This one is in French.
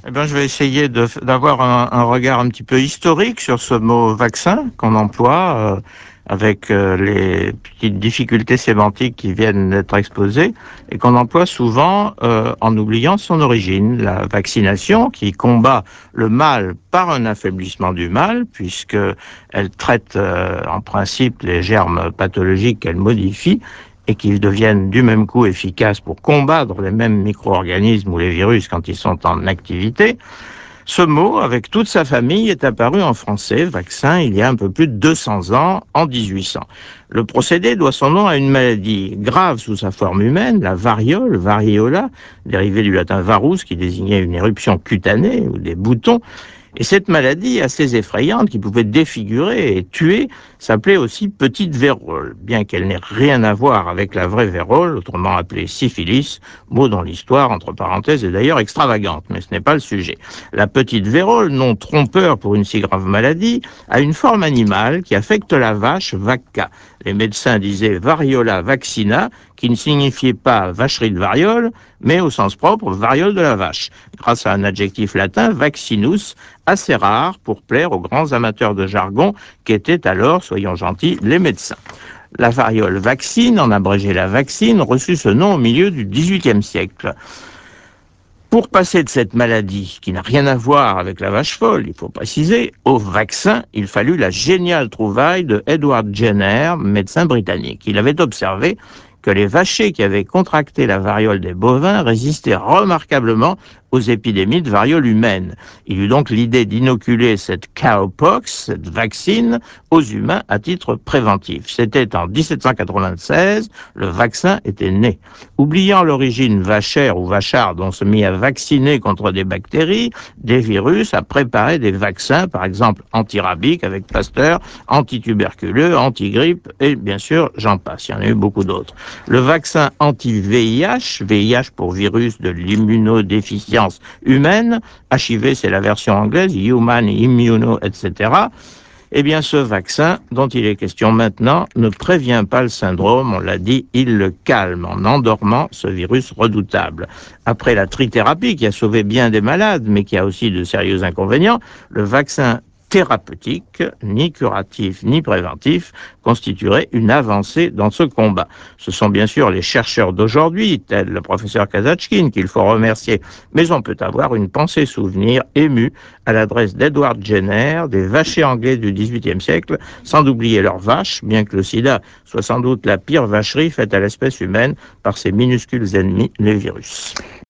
Eh bien, je vais essayer d'avoir un regard un petit peu historique sur ce mot vaccin qu'on emploie, avec les petites difficultés sémantiques qui viennent d'être exposées et qu'on emploie souvent en oubliant son origine. La vaccination qui combat le mal par un affaiblissement du mal, puisque elle traite en principe les germes pathologiques qu'elle modifie, et qu'ils deviennent du même coup efficaces pour combattre les mêmes micro-organismes ou les virus quand ils sont en activité. Ce mot, avec toute sa famille, est apparu en français, vaccin, il y a un peu plus de 200 ans, en 1800. Le procédé doit son nom à une maladie grave sous sa forme humaine, la variole, variola, dérivée du latin varus, qui désignait une éruption cutanée ou des boutons. Et cette maladie assez effrayante qui pouvait défigurer et tuer s'appelait aussi petite vérole, bien qu'elle n'ait rien à voir avec la vraie vérole, autrement appelée syphilis, mot dont l'histoire, entre parenthèses, est d'ailleurs extravagante, mais ce n'est pas le sujet. La petite vérole, nom trompeur pour une si grave maladie, a une forme animale qui affecte la vache, vacca. Les médecins disaient variola vaccina, qui ne signifiait pas vacherie de variole, mais au sens propre, variole de la vache, grâce à un adjectif latin, vaccinus, assez rare pour plaire aux grands amateurs de jargon qu'étaient alors, soyons gentils, les médecins. La variole vaccine, en abrégé la vaccine, reçut ce nom au milieu du XVIIIe siècle. Pour passer de cette maladie, qui n'a rien à voir avec la vache folle, il faut préciser, au vaccin, il fallut la géniale trouvaille de Edward Jenner, médecin britannique. Il avait observé que les vachers qui avaient contracté la variole des bovins résistaient remarquablement aux épidémies de variole humaine. Il eut donc l'idée d'inoculer cette cowpox, cette vaccine, aux humains à titre préventif. C'était en 1796, le vaccin était né. Oubliant l'origine vachère ou vacharde, on se mit à vacciner contre des bactéries, des virus, à préparer des vaccins, par exemple antirabiques avec Pasteur, antituberculeux, antigrippe, et bien sûr, j'en passe, il y en a eu beaucoup d'autres. Le vaccin anti-VIH, VIH pour virus de l'immunodéficience humaine, HIV c'est la version anglaise, Human Immuno, etc., eh bien, ce vaccin dont il est question maintenant ne prévient pas le syndrome, on l'a dit, il le calme en endormant ce virus redoutable. Après la trithérapie qui a sauvé bien des malades, mais qui a aussi de sérieux inconvénients, le vaccin thérapeutique, ni curatif ni préventif, constituerait une avancée dans ce combat. Ce sont bien sûr les chercheurs d'aujourd'hui, tel le professeur Kazatchkine, qu'il faut remercier, mais on peut avoir une pensée souvenir émue à l'adresse d'Edward Jenner, des vachers anglais du XVIIIe siècle, sans oublier leurs vaches, bien que le sida soit sans doute la pire vacherie faite à l'espèce humaine par ses minuscules ennemis, les virus.